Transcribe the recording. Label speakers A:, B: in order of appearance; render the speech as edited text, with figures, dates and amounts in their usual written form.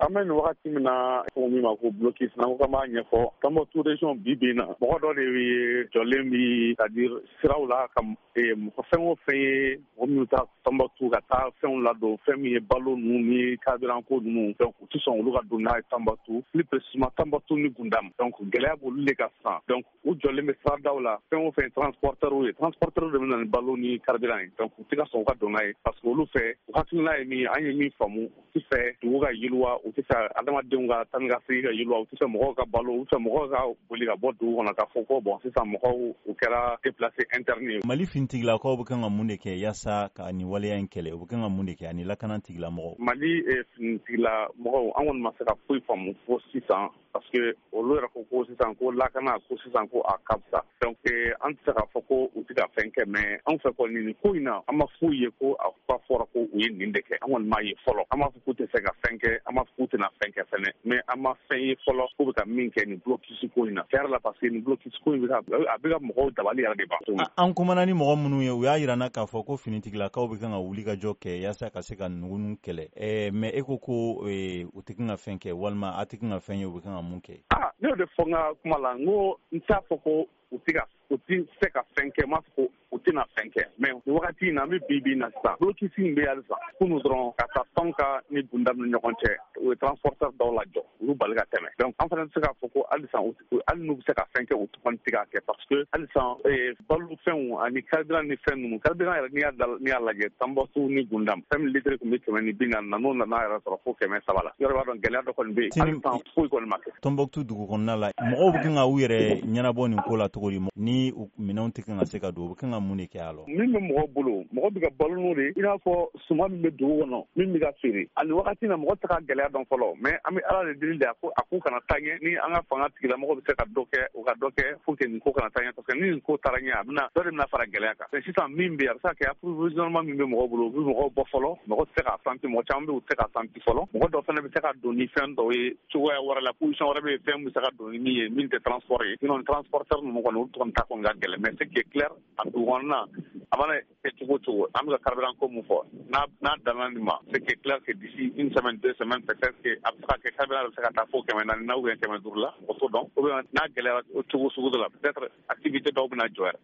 A: an bɛ nin wagati min na ko min ma ko bloqué n'an ko b'a ɲɛfɔ Tombouctou région bi bi in na mɔgɔ dɔ de ye jɔlen bi c'est-à-dire siraw la ka mɔgɔ fɛn o fɛn ye mɔgɔ minnu taa Tombouctou ka taa fɛnw ladon fɛn min ye balo ninnu ni carburant ko ninnu donc u tɛ sɔn olu ka don n'a ye Tombouctou plus précisément Tombouctou ni Goundam donc gɛlɛya b'olu de ka sisan donc u jɔlen bɛ siradaw la fɛn o fɛn transporteurs de bɛ na ni balo ni carburant ye donc u tɛ ka sɔn u ka don n'a ye parce que olu fɛ u hakilina ye min an ye min faamu u tɛ fɛ dugu ka yiriwa u tɛ fɛ adamadenw ka taa ni ka segin ka yiriwa u tɛ fɛ mɔgɔw ka balo u tɛ fɛ mɔgɔw ka boli ka bɔ dugu kɔnɔ k'a fɔ ko bon sisan mɔgɔw u kɛra déplacé interne ye.
B: Mali finitigilakaw bɛ kan ka mun de kɛ yaasa ka nin waleya in kɛlɛ u bɛ kan ka mun de kɛ ani lakana tigilamɔgɔw.
A: Mali finitigilamɔgɔw an kɔni ma se ka foyi faamu fo sisan parce que olu yɛrɛ ko sisan ko lakana ko sisan ko a ka fisa donc an tɛ se k'a fɔ ko u tɛ ka fɛn kɛ mais an fɛ kɔni nin ko in na an ma foyi ye ko a fa fɔra ko u ye nin de kɛ an kɔni m'a ye fɔlɔ an m'a fɔ k'u tɛ se ka fɛn kɛ an m'a fɔ k'u tɛna fɛn kɛ fɛnɛ mais an ma fɛn ye fɔlɔ k'u bɛ ka min kɛ nin blocus ko in na tiɲɛ yɛrɛ la parce que nin blocus ko in a bɛ ka mɔgɔw dabali yɛrɛ de ban.
B: An kumana ni mɔgɔ minnu ye u y'a yira n na k'a fɔ ko finitigilakaw bɛ kan ka wuli ka jɔ kɛ yaasa ka se ka ninnu kɛlɛ mais e ko u tɛ kan ka fɛn kɛ walima a tɛ kan ka fɛn ye u bɛ kan ka mun kɛ.
A: Ne y'o de fɔ n ka kuma la n ko n t'a fɔ ko u tɛ se ka fɛn kɛ n m'a fɔ ko u tɛna fɛn kɛ mais nin wagati in na an bɛ bi na sisan blocus in bɛ halisa kunun dɔrɔn ka taa Tɔnka ni Goundam ni ɲɔgɔn cɛ u ye transporteur dɔw lajɔ olu bali ka tɛmɛ donc an fana tɛ se k'a fɔ ko halisa hali n'u bɛ se ka fɛn kɛ u kɔni tɛ k'a kɛ parce que halisa balo fɛnw ani carburant ni fɛn ninnu carburant yɛrɛ n'i y'a lajɛ Tombouctou ni Goundam fɛn min litre tun bɛ 140 na n'o nana yɛrɛ sɔrɔ fo 300 la yɔrɔ b'a dɔn gɛlɛya dɔ kɔni bɛ yen halisa foyi kɔni ma kɛ.
B: Tombouctou dugu kɔnɔna la mɔgɔw bɛ kan ka u yɛrɛ ɲɛnabɔ nin ko la cogo di ni minɛnw tɛ kan ka se ka don u bɛ kan ka mun de kɛ a la.
A: Min bɛ mɔgɔ bolo mɔgɔ bɛ ka balo n'o de i n'a fɔ suman min bɛ dugu kɔnɔ min bɛ ka feere ani wagati na mɔgɔ tɛ ka gɛlɛya dɔn fɔlɔ mais an bɛ ala de deli de a k'u kana taa ɲɛ ni an ka fanga tigilamɔgɔ bɛ se ka dɔ kɛ u ka dɔ kɛ pour que nin ko kana taa ɲɛ parce que ni nin ko taara ɲɛ a bɛna dɔ de bɛna fara gɛlɛya kan sisan min bɛ yen a bɛ se ka kɛ approvisionnement min bɛ mɔgɔ bolo u bɛ mɔgɔw bɔ fɔlɔ mɔgɔ tɛ se k'a santi mɔgɔ caman bɛ u tɛ se k'a santi fɔlɔ mɔgɔ dɔ fana bɛ se ka don ni fɛn dɔw ye cogoya wɛrɛ la position wɛrɛ bɛ yen fɛn bɛ se ka don ni min ye min tɛ transport ye sinon transporteur ninnu kɔni olu kɔni ta kɔni ka gɛlɛn mais ce qui est clair a dugu kɔnɔna a mana kɛ cogo cogo an bɛ ka carburant ko min fɔ n'a danna nin ma ce qui est clair que d'ici une semaine 2 semaines peut-être que a bɛ se ka kɛ carburant bɛ se ka taa fo 400 ou bien 500 la mɔgɔ t'o dɔn ou bien n'a gɛlɛyara cogo sugu dɔ la peut-être activité dɔw bɛna jɔ yɛrɛ